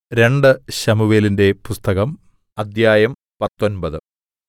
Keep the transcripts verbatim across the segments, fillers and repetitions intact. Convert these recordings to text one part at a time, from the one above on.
രണ്ട് ശമൂവേലിന്റെ പുസ്തകം അദ്ധ്യായം പത്തൊമ്പത്.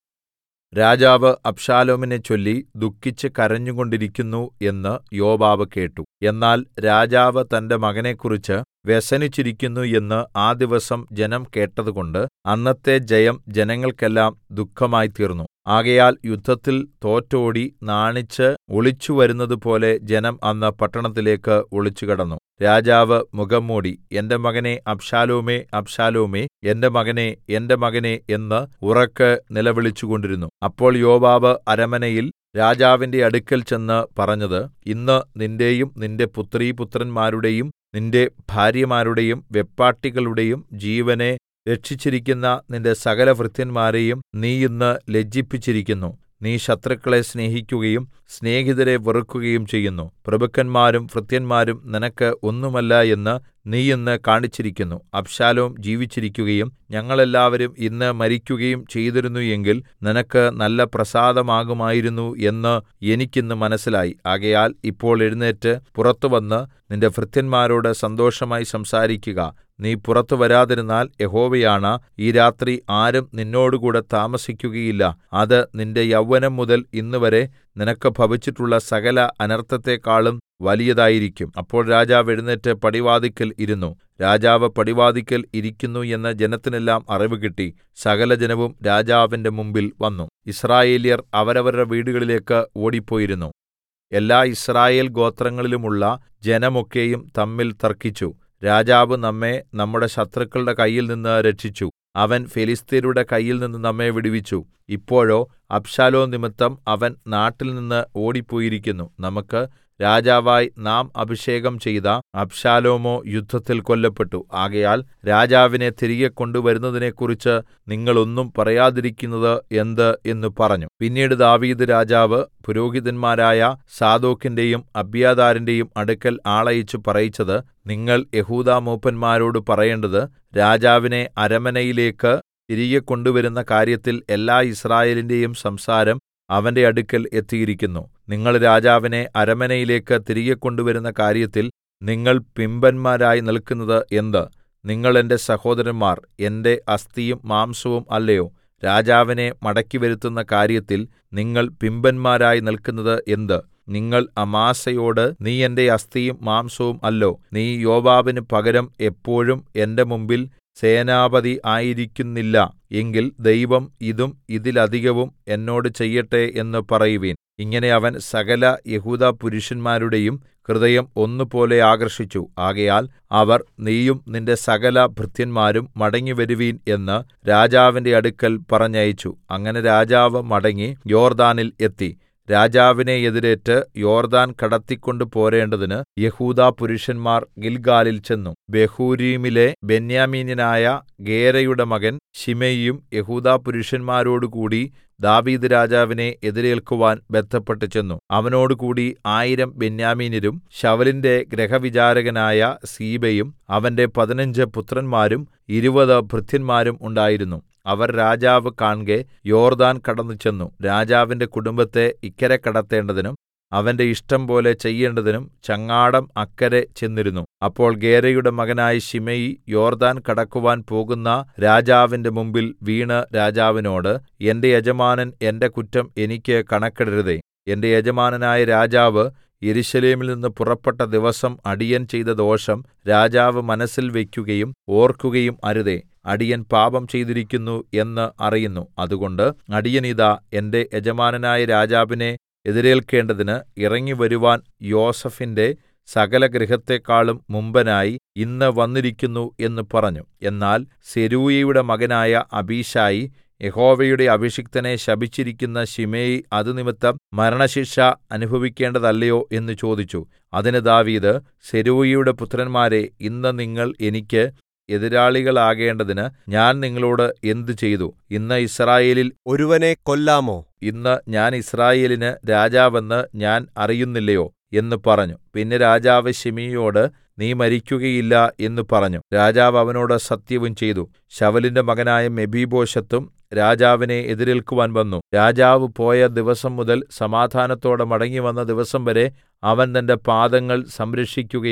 രാജാവ് അബ്ശാലോമിനെ ചൊല്ലി ദുഃഖിച്ച് കരഞ്ഞുകൊണ്ടിരിക്കുന്നു എന്ന് യോവാബ് കേട്ടു. എന്നാൽ രാജാവ് തന്റെ മകനെക്കുറിച്ച് വ്യസനിച്ചിരിക്കുന്നു എന്ന് ആ ദിവസം ജനം കേട്ടതുകൊണ്ട് അന്നത്തെ ജയം ജനങ്ങൾക്കെല്ലാം ദുഃഖമായിത്തീർന്നു. ആകയാൽ യുദ്ധത്തിൽ തോറ്റോടി നാണിച്ച് ഒളിച്ചുവരുന്നതുപോലെ ജനം അന്ന് പട്ടണത്തിലേക്ക് ഒളിച്ചുകടന്നു. രാജാവ് മുഖംമൂടി, എന്റെ മകനേ അബ്ശാലോമേ, അബ്ശാലോമേ, എന്റെ മകനേ, എന്റെ മകനേ എന്ന് ഉറക്കെ നിലവിളിച്ചുകൊണ്ടിരുന്നു. അപ്പോൾ യോവാബ് അരമനയിൽ രാജാവിന്റെ അടുക്കൽ ചെന്ന് പറഞ്ഞത്, ഇന്ന് നിന്റെയും നിന്റെ പുത്രീപുത്രന്മാരുടെയും നിന്റെ ഭാര്യമാരുടെയും വെപ്പാട്ടികളുടെയും ജീവനെ രക്ഷിച്ചിരിക്കുന്ന നിന്റെ സകലഭൃത്യന്മാരെയും നീ ഇന്ന് ലജ്ജിപ്പിച്ചിരിക്കുന്നു. നീ ശത്രുക്കളെ സ്നേഹിക്കുകയും സ്നേഹിതരെ വെറുക്കുകയും ചെയ്യുന്നു. പ്രഭുക്കന്മാരും ഭൃത്യന്മാരും നിനക്ക് ഒന്നുമല്ല എന്ന് നീ ഇന്ന് കാണിച്ചിരിക്കുന്നു. അബ്ശാലോം ജീവിച്ചിരിക്കുകയും ഞങ്ങളെല്ലാവരും ഇന്ന് മരിക്കുകയും ചെയ്തിരുന്നു എങ്കിൽ നിനക്ക് നല്ല പ്രസാദമാകുമായിരുന്നു എന്ന് എനിക്കിന്ന് മനസ്സിലായി. ആകയാൽ ഇപ്പോൾ എഴുന്നേറ്റ് പുറത്തുവന്ന് നിന്റെ ഭൃത്യന്മാരോട് സന്തോഷമായി സംസാരിക്കുക. നീ പുറത്തു വരാതിരുന്നാൽ യഹോവയാണ ഈ രാത്രി ആരും നിന്നോടുകൂടെ താമസിക്കുകയില്ല. അത് നിന്റെ യൗവനം മുതൽ ഇന്നുവരെ നിനക്ക് ഭവിച്ചിട്ടുള്ള സകല അനർത്ഥത്തെക്കാളും വലിയതായിരിക്കും. അപ്പോൾ രാജാവ് എഴുന്നേറ്റ് പടിവാതിൽക്കൽ ഇരുന്നു. രാജാവ് പടിവാതിൽക്കൽ ഇരിക്കുന്നു എന്ന് ജനത്തിനെല്ലാം അറിവ് കിട്ടി. സകല ജനവും രാജാവിന്റെ മുമ്പിൽ വന്നു. യിസ്രായേല്യർ അവരവരുടെ വീടുകളിലേക്ക് ഓടിപ്പോയിരുന്നു. എല്ലാ യിസ്രായേൽ ഗോത്രങ്ങളിലുമുള്ള ജനമൊക്കെയും തമ്മിൽ തർക്കിച്ചു. രാജാവ് നമ്മെ നമ്മുടെ ശത്രുക്കളുടെ കയ്യിൽനിന്ന് രക്ഷിച്ചു. അവൻ ഫെലിസ്ത്യരുടെ കയ്യിൽനിന്ന് നമ്മെ വിടുവിച്ചു. ഇപ്പോഴോ അബ്ശാലോം നിമിത്തം അവൻ നാട്ടിൽനിന്ന് ഓടിപ്പോയിരിക്കുന്നു. നമുക്ക് രാജാവായി നാം അഭിഷേകം ചെയ്ത അബ്ശാലോമോ യുദ്ധത്തിൽ കൊല്ലപ്പെട്ടു. ആകയാൽ രാജാവിനെ തിരികെ കൊണ്ടുവരുന്നതിനെക്കുറിച്ച് നിങ്ങൾ ഒന്നും പറയാതിരിക്കുന്നത് എന്ത് എന്ന് പറഞ്ഞു. പിന്നീട് ദാവീദ് രാജാവ് പുരോഹിതന്മാരായ സാദോക്കിന്റെയും അബ്യാഥാരിന്റെയും അടുക്കൽ ആളയച്ച് പറയിച്ചത്, നിങ്ങൾ യെഹൂദാ മൂപ്പന്മാരോട് പറയേണ്ടത്, രാജാവിനെ അരമനയിലേക്ക് തിരികെ കൊണ്ടുവരുന്ന കാര്യത്തിൽ എല്ലാ യിസ്രായേലിന്റെയും സംസാരം അവന്റെ അടുക്കൽ എത്തിയിരിക്കുന്നു. നിങ്ങൾ രാജാവിനെ അരമനയിലേക്ക് തിരികെ കൊണ്ടുവരുന്ന കാര്യത്തിൽ നിങ്ങൾ പിമ്പന്മാരായി നിൽക്കുന്നത് എന്ത്? നിങ്ങൾ എന്റെ സഹോദരന്മാർ, എന്റെ അസ്ഥിയും മാംസവും അല്ലയോ? രാജാവിനെ മടക്കിവരുത്തുന്ന കാര്യത്തിൽ നിങ്ങൾ പിമ്പന്മാരായി നിൽക്കുന്നത് എന്ത്? നിങ്ങൾ അമാസയോട്, നീ എന്റെ അസ്ഥിയും മാംസവും അല്ലോ? നീ യോവാബിന് പകരം എപ്പോഴും എന്റെ മുമ്പിൽ സേനാപതി ആയിരിക്കുന്നില്ല എങ്കിൽ ദൈവം ഇതും ഇതിലധികവും എന്നോട് ചെയ്യട്ടെ എന്ന് പറയുവിൻ. ഇങ്ങനെ അവൻ സകല യെഹൂദാ പുരുഷന്മാരുടെയും ഹൃദയം ഒന്നുപോലെ ആകർഷിച്ചു. ആകയാൽ അവർ, നീയും നിന്റെ സകല ഭൃത്യന്മാരും മടങ്ങിവരുവിൻ എന്ന് രാജാവിന്റെ അടുക്കൽ പറഞ്ഞയച്ചു. അങ്ങനെ രാജാവ് മടങ്ങി യോർദ്ദാനിൽ എത്തി. രാജാവിനെ എതിരേറ്റ് യോർദ്ദാൻ കടത്തിക്കൊണ്ട് പോരേണ്ടതിന് യെഹൂദാ പുരുഷന്മാർ ഗിൽഗാലിൽ ചെന്നു. ബഹൂരീമിലെ ബെന്യാമീന്യനായ ഗേരയുടെ മകൻ ശിമെയിയും യെഹൂദാ പുരുഷന്മാരോടുകൂടി ദാവീദ് രാജാവിനെ എതിരേൽക്കുവാൻ ബദ്ധപ്പെട്ട് ചെന്നു. അവനോടുകൂടി ആയിരം ബെന്യാമീന്യരും ശൌലിന്റെ ഗൃഹവിചാരകനായ സീബയും അവന്റെ പതിനഞ്ച് പുത്രന്മാരും ഇരുപത് ഭൃത്യന്മാരും ഉണ്ടായിരുന്നു. അവർ രാജാവ് കാൺകെ യോർദ്ദാൻ കടന്നു ചെന്നു. രാജാവിന്റെ കുടുംബത്തെ ഇക്കരെ കടത്തേണ്ടതിനും അവന്റെ ഇഷ്ടം പോലെ ചെയ്യേണ്ടതിനും ചങ്ങാടം അക്കരെ ചെന്നിരുന്നു. അപ്പോൾ ഗേരയുടെ മകനായ ശിമെയി യോർദ്ദാൻ കടക്കുവാൻ പോകുന്ന രാജാവിന്റെ മുമ്പിൽ വീണ് രാജാവിനോട്, എന്റെ യജമാനൻ എന്റെ കുറ്റം എനിക്ക് കണക്കിടരുതേ. എന്റെ യജമാനനായ രാജാവ് യെരൂശലേമിൽ നിന്ന് പുറപ്പെട്ട ദിവസം അടിയൻ ചെയ്ത ദോഷം രാജാവ് മനസ്സിൽ വയ്ക്കുകയും ഓർക്കുകയും അരുതേ. അടിയൻ പാപം ചെയ്തിരിക്കുന്നു എന്ന് അറിയുന്നു. അതുകൊണ്ട് അടിയൻ ഇതാ എന്റെ യജമാനനായ രാജാവിനെ എതിരേൽക്കേണ്ടതിന് ഇറങ്ങിവരുവാൻ യോസേഫിന്റെ സകല ഗൃഹത്തെക്കാളും മുമ്പനായി ഇന്ന് വന്നിരിക്കുന്നു എന്ന് പറഞ്ഞു. എന്നാൽ സെരൂയയുടെ മകനായ അബീശായി യഹോവയുടെ അഭിഷിക്തനെ ശപിച്ചിരിക്കുന്ന ശിമെയി അത് നിമിത്തം മരണശിക്ഷ അനുഭവിക്കേണ്ടതല്ലയോ എന്ന് ചോദിച്ചു. അതിന് ദാവീദ്, സെരൂയയുടെ പുത്രന്മാരെ, ഇന്ന് നിങ്ങൾ എനിക്ക് എതിരാളികളാകേണ്ടതിന് ഞാൻ നിങ്ങളോട് എന്ത് ചെയ്തു? ഇന്ന് യിസ്രായേലിൽ ഒരുവനെ കൊല്ലാമോ? ഇന്ന് ഞാൻ യിസ്രായേലിന് രാജാവെന്ന് ഞാൻ അറിയുന്നില്ലയോ എന്ന് പറഞ്ഞു. പിന്നെ രാജാവ് ശിമെയിയോട്, നീ മരിക്കുകയില്ല എന്ന് പറഞ്ഞു. രാജാവ് അവനോട് സത്യവും ചെയ്തു. ശൌലിന്റെ മകനായ മെഫീബോശെത്തും രാജാവിനെ എതിരേൽക്കുവാൻ വന്നു. രാജാവ് പോയ ദിവസം മുതൽ സമാധാനത്തോടെ മടങ്ങിവന്ന ദിവസം വരെ അവൻ തന്റെ പാദങ്ങൾ സംരക്ഷിക്കുകയോ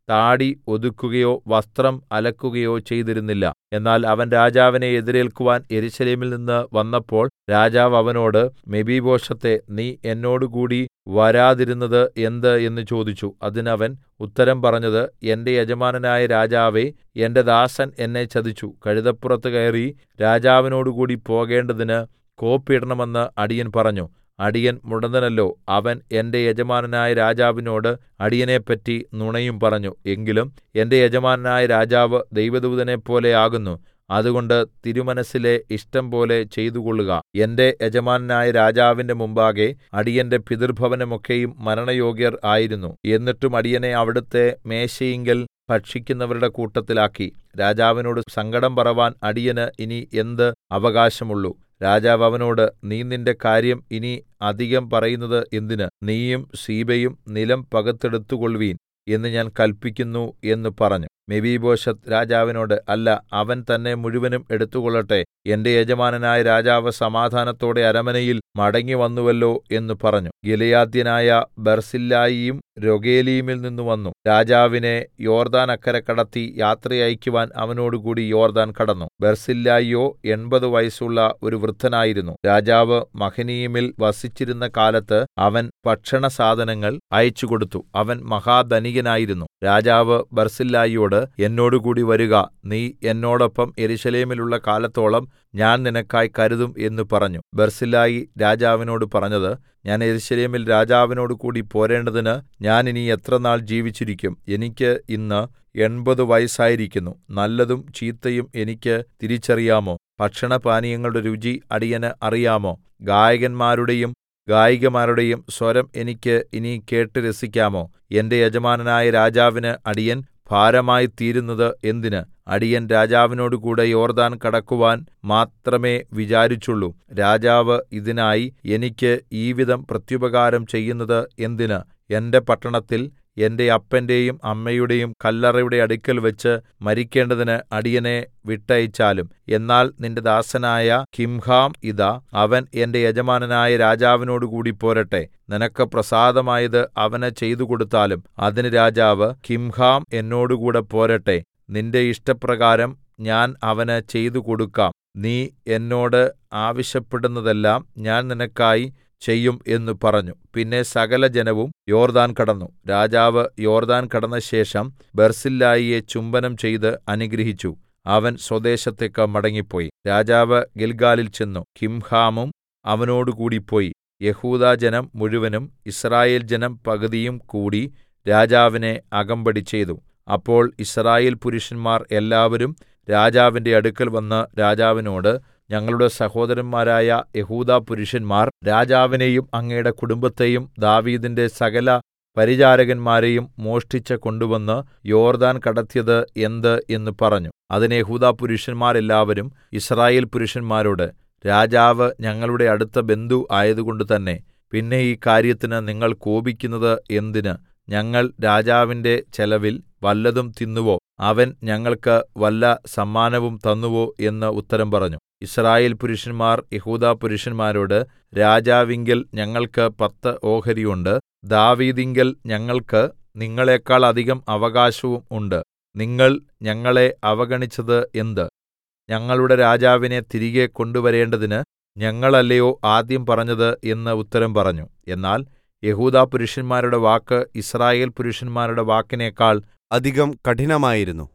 താടി ഒതുക്കുകയോ വസ്ത്രം അലക്കുകയോ ചെയ്തിരുന്നില്ല. എന്നാൽ അവൻ രാജാവിനെ എതിരേൽക്കുവാൻ യെരൂശലേമിൽ നിന്ന് വന്നപ്പോൾ രാജാവ് അവനോട്, മെഫീബോശെത്തേ, നീ എന്നോടുകൂടി വരാതിരുന്നത് എന്ത് എന്ന് ചോദിച്ചു. അതിന് അവൻ ഉത്തരം പറഞ്ഞത്, എന്റെ യജമാനനായ രാജാവേ, എന്റെ ദാസൻ എന്നെ ചതിച്ചു. കഴുതപ്പുറത്ത് കയറി രാജാവിനോടുകൂടി പോകേണ്ടതിന് കോപ്പിടണമെന്ന് അടിയൻ പറഞ്ഞു. അടിയൻ മുടന്തനല്ലോ. അവൻ എന്റെ യജമാനനായ രാജാവിനോട് അടിയനെപ്പറ്റി നുണയും പറഞ്ഞു. എങ്കിലും എന്റെ യജമാനനായ രാജാവ് ദൈവദൂതനെപ്പോലെ ആകുന്നു. അതുകൊണ്ട് തിരുമനസ്സിലെ ഇഷ്ടംപോലെ ചെയ്തുകൊള്ളുക. എന്റെ യജമാനനായ രാജാവിന്റെ മുമ്പാകെ അടിയന്റെ പിതൃഭവനമൊക്കെയും മരണയോഗ്യർ ആയിരുന്നു. എന്നിട്ടും അടിയനെ അവിടുത്തെ മേശയിങ്കൽ ഭക്ഷിക്കുന്നവരുടെ കൂട്ടത്തിലാക്കി. രാജാവിനോട് സങ്കടം പറവാൻ അടിയന് ഇനി എന്ത് അവകാശമുള്ളു? രാജാവ് അവനോട്, നീ നിന്റെ കാര്യം ഇനി അധികം പറയുന്നത് എന്തിന്? നീയും സീബയും നിലം പകുത്തെടുത്തുകൊൾവീൻ എന്ന് ഞാൻ കല്പിക്കുന്നു എന്ന് പറഞ്ഞു. മെഫീബോശെത്ത് രാജാവിനോട്, അല്ല, അവൻ തന്നെ മുഴുവനും എടുത്തുകൊള്ളട്ടെ. എന്റെ യജമാനനായ രാജാവ് സമാധാനത്തോടെ അരമനയിൽ മടങ്ങിവന്നുവല്ലോ എന്ന് പറഞ്ഞു. ഗിലെയാദ്യനായ ബർസില്ലായിയും രൊഗേലീമിൽ നിന്ന് വന്നു. രാജാവിനെ യോർദ്ദാൻ അക്കരെ കടത്തി യാത്ര അയക്കുവാൻ അവനോടുകൂടി യോർദ്ദാൻ കടന്നു. ബർസില്ലായിയോ എൺപത് വയസ്സുള്ള ഒരു വൃദ്ധനായിരുന്നു. രാജാവ് മഹനയീമിൽ വസിച്ചിരുന്ന കാലത്ത് അവൻ ഭക്ഷണസാധനങ്ങൾ അയച്ചുകൊടുത്തു. അവൻ മഹാധനികനായിരുന്നു. രാജാവ് ബർസില്ലായിയോട്, എന്നോടുകൂടി വരുക, നീ എന്നോടൊപ്പം യെരൂശലേമിലുള്ള കാലത്തോളം ഞാൻ നിനക്കായി കരുതും എന്ന് പറഞ്ഞു. ബർസില്ലായി രാജാവിനോട് പറഞ്ഞത്, ഞാൻ യെരൂശലേമിൽ രാജാവിനോട് കൂടി പോരേണ്ടതിന് ഞാൻ ഇനി എത്ര നാൾ ജീവിച്ചിരിക്കും? എനിക്ക് ഇന്ന് എൺപത് വയസ്സായിരിക്കുന്നു. നല്ലതും ചീത്തയും എനിക്ക് തിരിച്ചറിയാമോ? ഭക്ഷണപാനീയങ്ങളുടെ രുചി അടിയന് അറിയാമോ? ഗായകന്മാരുടെയും ഗായികമാരുടെയും സ്വരം എനിക്ക് ഇനി കേട്ട് രസിക്കാമോ? എന്റെ യജമാനനായ രാജാവിന് അടിയൻ ഭാരമായി തീരുന്നത് എന്തിന്? അടിയൻ രാജാവിനോടുകൂടെ യോർദ്ദാൻ കടക്കുവാൻ മാത്രമേ വിചാരിച്ചുള്ളൂ. രാജാവ് ഇതിനായി എനിക്ക് ഈ വിധം പ്രത്യുപകാരം ചെയ്യുന്നത് എന്തിന്? എന്റെ പട്ടണത്തിൽ എന്റെ അപ്പന്റെയും അമ്മയുടെയും കല്ലറയുടെ അടുക്കൽ വെച്ച് മരിക്കേണ്ടതിന് അടിയനെ വിട്ടയച്ചാലും. എന്നാൽ നിന്റെ ദാസനായ കിംഹാം ഇതാ, അവൻ എന്റെ യജമാനനായ രാജാവിനോടുകൂടി പോരട്ടെ. നിനക്ക് പ്രസാദമായത് അവന് ചെയ്തു കൊടുത്താലും. അതിന് രാജാവ്, കിംഹാം എന്നോടുകൂടെ പോരട്ടെ. നിന്റെ ഇഷ്ടപ്രകാരം ഞാൻ അവന് ചെയ്തു കൊടുക്കാം. നീ എന്നോട് ആവശ്യപ്പെടുന്നതെല്ലാം ഞാൻ നിനക്കായി ചെയ്യും എന്ന് പറഞ്ഞു. പിന്നെ സകല ജനവും യോർദ്ദാൻ കടന്നു. രാജാവ് യോർദ്ദാൻ കടന്ന ശേഷം ബർസില്ലായിയെ ചുംബനം ചെയ്ത് അനുഗ്രഹിച്ചു. അവൻ സ്വദേശത്തേക്ക് മടങ്ങിപ്പോയി. രാജാവ് ഗിൽഗാലിൽ ചെന്നു. കിംഹാമും അവനോടുകൂടി പോയി. യെഹൂദാജനം മുഴുവനും യിസ്രായേൽ ജനം പകുതിയും കൂടി രാജാവിനെ അകമ്പടി ചെയ്തു. അപ്പോൾ യിസ്രായേൽ പുരുഷന്മാർ എല്ലാവരും രാജാവിന്റെ അടുക്കൽ വന്ന് രാജാവിനോട്, ഞങ്ങളുടെ സഹോദരന്മാരായ യെഹൂദാ പുരുഷന്മാർ രാജാവിനെയും അങ്ങയുടെ കുടുംബത്തെയും ദാവീദിന്റെ സകല പരിചാരകന്മാരെയും മോഷ്ടിച്ച് കൊണ്ടുവന്ന് യോർദ്ദാൻ കടത്തിയത് എന്ത് എന്ന് പറഞ്ഞു. അതിന് യെഹൂദാ പുരുഷന്മാർ എല്ലാവരും യിസ്രായേൽ പുരുഷന്മാരോട്, രാജാവ് ഞങ്ങളുടെ അടുത്ത ബന്ധു ആയതുകൊണ്ട് തന്നെ പിന്നെ ഈ കാര്യത്തിന് നിങ്ങൾ കോപിക്കുന്നത് എന്തിന്? ഞങ്ങൾ രാജാവിന്റെ ചെലവിൽ വല്ലതും തിന്നുവോ? അവൻ ഞങ്ങൾക്ക് വല്ല സമ്മാനവും തന്നുവോ എന്ന് ഉത്തരം പറഞ്ഞു. യിസ്രായേൽ പുരുഷന്മാർ യെഹൂദാ പുരുഷന്മാരോട്, രാജാവിങ്കൽ ഞങ്ങൾക്ക് പത്ത് ഓഹരി ഉണ്ട്. ദാവീദിങ്കൽ ഞങ്ങൾക്ക് നിങ്ങളെക്കാൾ അധികം അവകാശവും ഉണ്ട്. നിങ്ങൾ ഞങ്ങളെ അവഗണിച്ചത് എന്ത്? ഞങ്ങളുടെ രാജാവിനെ തിരികെ കൊണ്ടുവരേണ്ടതിന് ഞങ്ങളല്ലയോ ആദ്യം പറഞ്ഞത് എന്ന് ഉത്തരം പറഞ്ഞു. എന്നാൽ യെഹൂദാ പുരുഷന്മാരുടെ വാക്ക് യിസ്രായേൽ പുരുഷന്മാരുടെ വാക്കിനേക്കാൾ അധികം കഠിനമായിരുന്നു.